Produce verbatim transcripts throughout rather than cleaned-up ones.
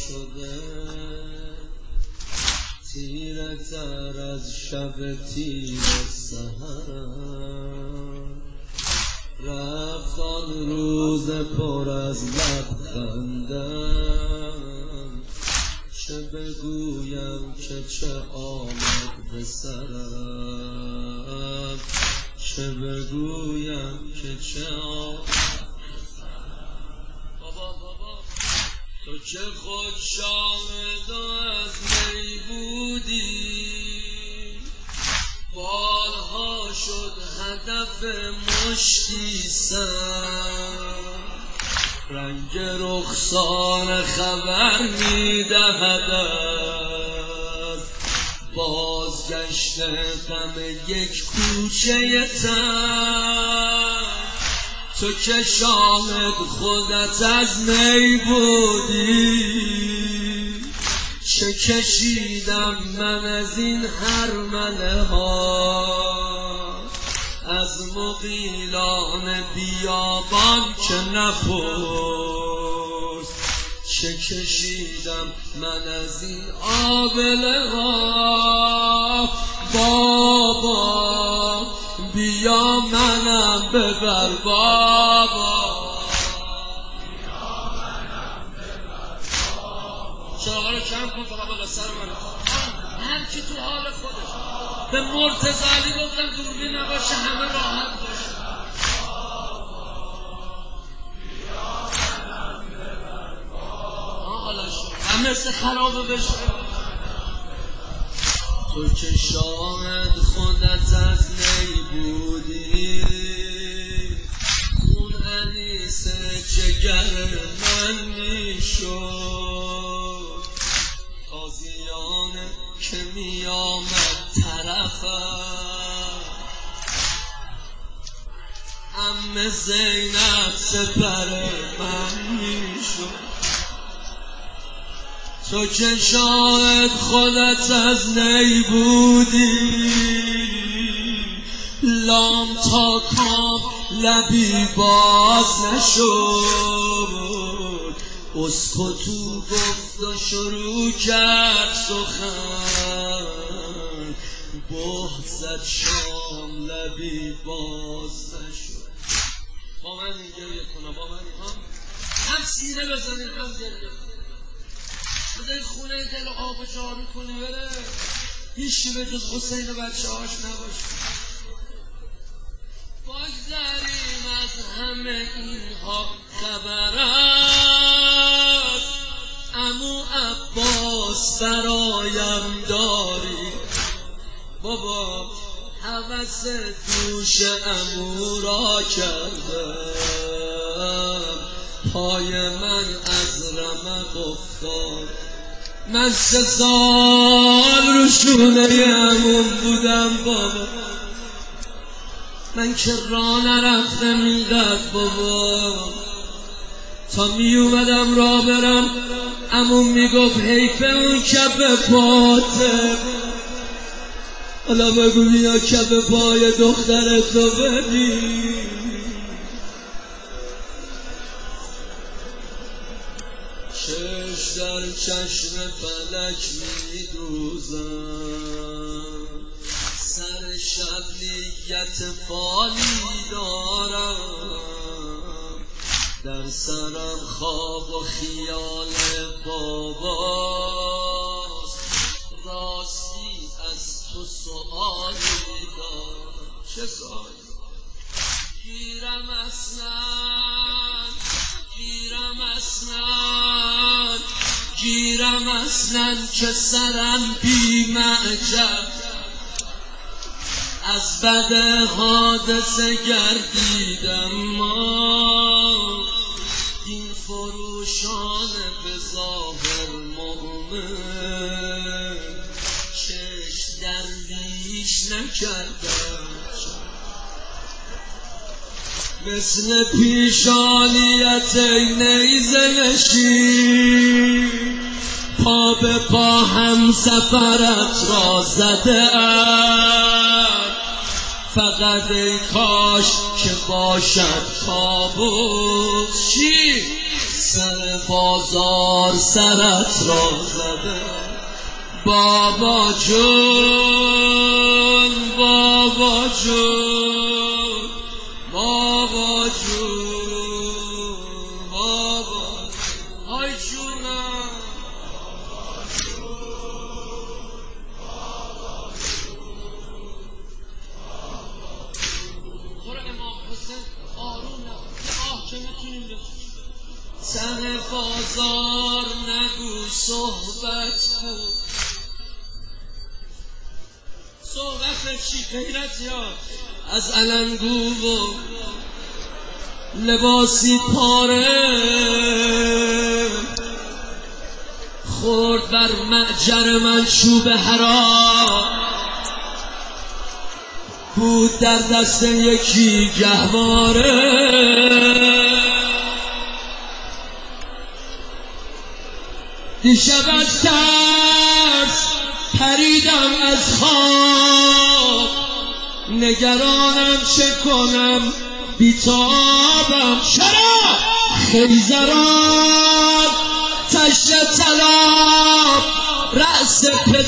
شده تیره تر از شب تیر سحرم، رفت آن روز پر از لبخندم، چه بگویم که چه آمد به سرم، چه بگویم که چه آمد به سرم. بابا بابا تو که خود شاهد از می بودی، بارها شد هدف مشتی سر، رنگ رخسار خبر میدهد از بازگشت غم یک کوچه تر. تو که شاهد خودت از می بودی، چه کشیدم من از این هرمله ها، از مغیلان بیابان که نپرس، چه کشیدم من از این آبله ها. بابا بیا منم ببر، بابا بیا منم ببر، بابا چراغا رو کم کن فقط بالا سر من، هر کی تو حال خودش. به مرتضی علی گفتم دوربین نباشه همه راحت باشه. آه حالا شد همه سه خرابه بشه. تو که شاهد خودت از نی بودی، اون انیس جگر من میشد، تازیانه که می آمد طرفم، عمه زینب سپر من میشد. تو که شاهد خودت از نی بودی، لام تا کام لبی باز نشد، اسکتو گفت و شروع کرد سخن، بهت زد شام لبی باز نشد. با من این گریه کنم، با من هم هم سینه بزنید هم گریه کنم، بذاری خونه دل آب و جارو کنی بره، هیچی به جز حسین و بچه هاش نباشه. بگذاریم از همه اینها خبر است، عمو عباس برایم داری. بابا هوس دوش عمو را کردم، پای من از رمق افتاد، من سه سال رو شونه عموم بودم. بابا من که راه نرفتم اینقدر بابا، تا می اومدم راه برم عموم میگفت حیف اون کف پاته. حالا بگو بیا کف پای دخترتو ببین، چش در چشم فلک میدوزم، سر شب نیت فالی دارم، در سرم خواب و خیال باباست، راستی از تو سؤالی دارم. چه سؤالی؟ گیرم اسنان گیرم اسنان گیرم اسنان که سرم بی معجب، از بد حادثه گردیدم ما، دین فروشان به ظاهر مؤمن، چشم درویش نکردم، مثل پیشانیت نیزه نشین، پا به پا هم سفرت را زده ام، فقط ای کاش که باشد کابوس چی سر بازار سرت را زده بابا جون بابا جون بابا جون بابا آی جونم برو امام حسین آروم نه آه که نتونیم بخشیم تن بازار نگو صحبت بود صحبت چی غیرت یا از علنگو و لباسی پاره خورد بر معجر من چوب حرام بود در دست یکی گهواره دیشب از ترس پریدم از خواب نگرانم چه کنم بیتابم چرا خیزران تشت طلاب رأس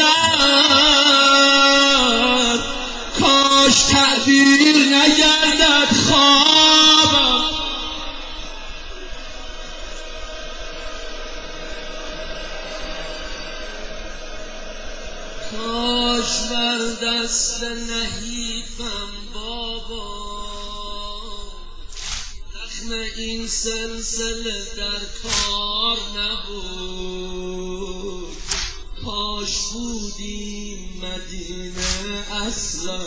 پدر کاش تعبیر نگردد خوابم کاش بر دست نحیفم بابا زخم این سلسله در کار نبود کاش بودیم مدینه اصلا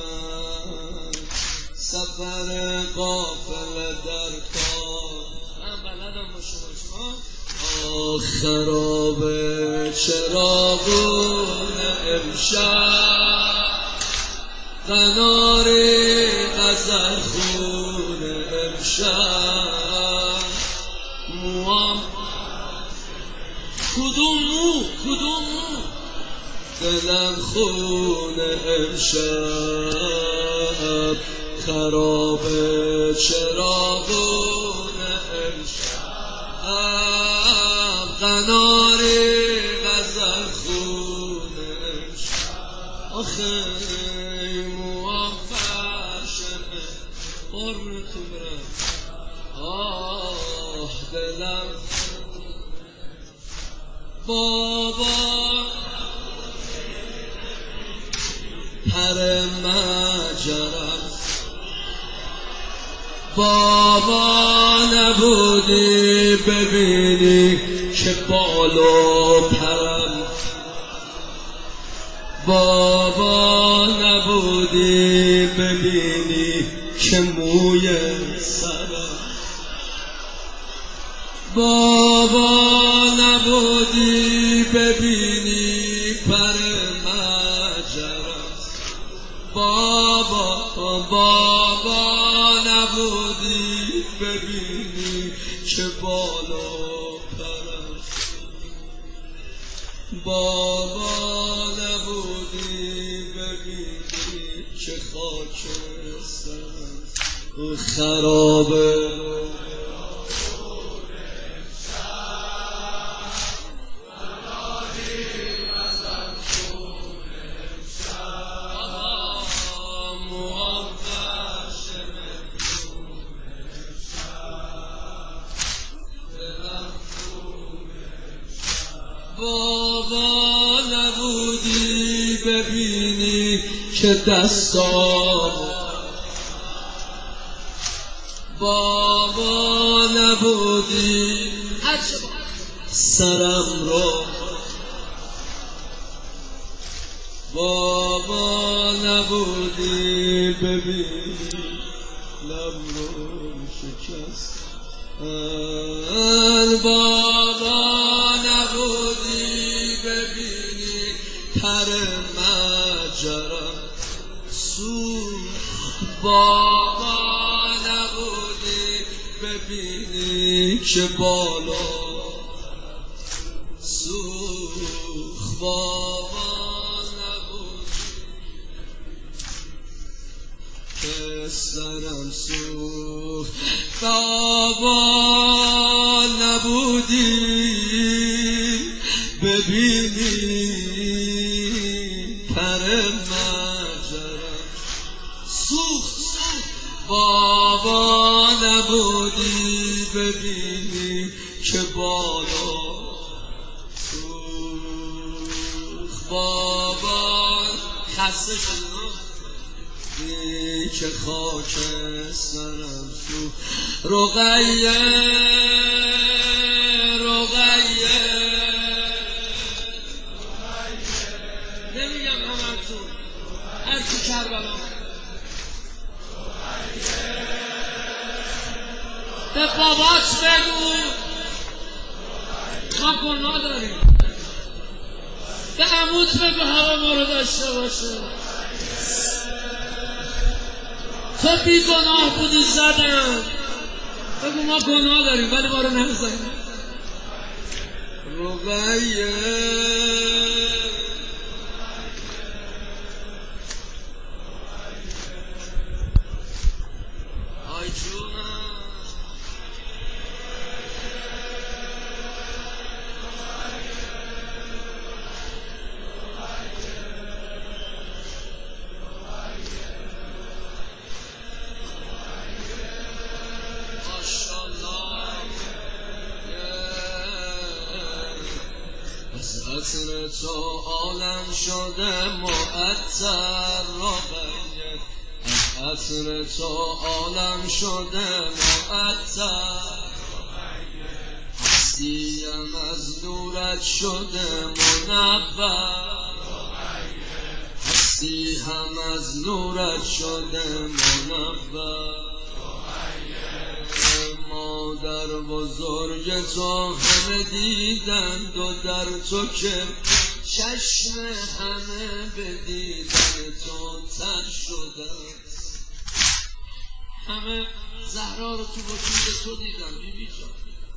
سفر قافله در کار من بلدم باشه باشه آخ خراب چراغون امشب قنار غزل خون امشب موام کدوم مو کدوم مو دلم خون امشب خراب چراغون امشب قنار غزل خون امشب آخه موام فرشمه قرنتون برم آه دلم بابا پر مجرم بابا نبودی ببینی که بال و پرم بابا نبودی ببینی که موی سرم بابا نبودی ببینی پر مجرم بابا بابا نبودی ببینی چه بالا پرم بابا نبودی ببینی چه خاکسترم خرابه بابا نبودی ببینی که دستام بابا نبودی سرم رو بابا نبودی ببینی لب رو شکست بابا نبودی ببینی پر مجرم سوخت بابا نبودی ببینی که بالا سوخت بابا نبودی که سرم سوخت بابا نبودی نبودی ببینی پر مجرم سوخت بابا نبودی ببینی که بالا سوخت بابا خسته شد که خاک سرم سو رقیه رقیه نمیگم همتون هر کی کربلا به بابات بگو ما گناه داریم به عموت بگو هوا ما رو داشته باشه تو بی گناه بودی زدن بگو ما گناه داریم ولی ما رو نزدن رقیه آی جونم عطر تو عالم شده معطر رقیه از عطر تو عالم شده معطر هستیم از نورت شده منور هستی هم از نورت شده منور مادر بزرگ تو همه دیدند و در تو که چشم همه به دیدن تو تر شده همه زهرا رو تو وجود تو دیدن بیبی جان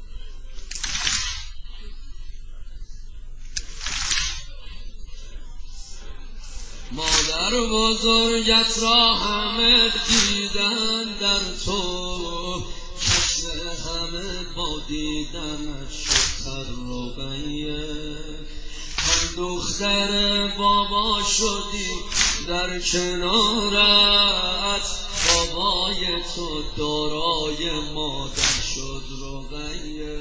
مادر بزرگت را همه دیدن در تو همه با دیدنش شد رقیه هم دختر بابا شدی در کنارت بابای تو دارای مادر شد رقیه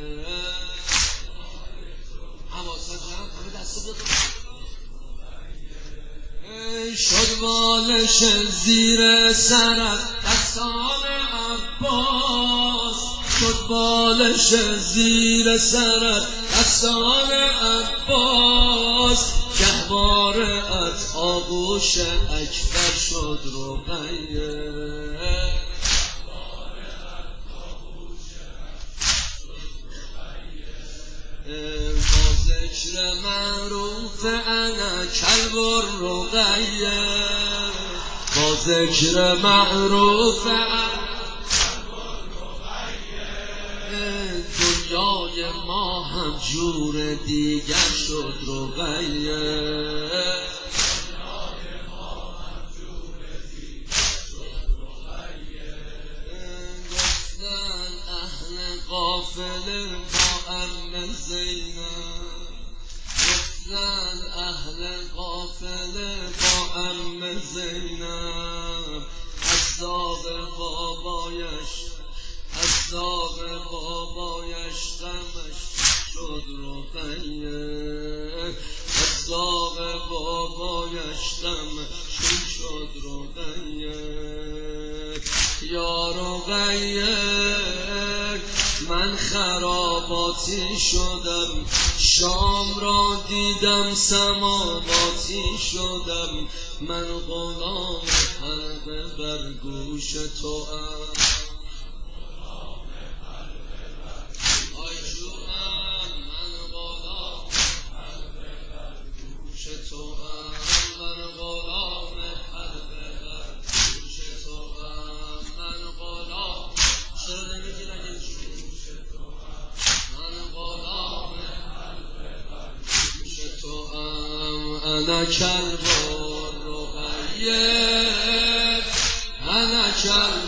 حواست جمع همه دست بزن شد بالش زیر سرت دستان عباس شد بالش زیر سرت دستان عباس گهوارت آغوش اکبر شد رقیه با ذکر معروف انا کلب الرقیه با ذکر معروف انا دنیای ما هم جور دیگر شد رقیه گفتن اهل قافله با ام زینب گفتن اهل قافله با ام زینب از داغ بابایش از داغ بابایش غمش شد رقیه از داغ بابایش غمش شد رقیه یا رقیه من خراباتی شدم شام را دیدم سماواتی شدم من غلام حلقه بر گوش تو ام انا کلب الرقیه انا کلب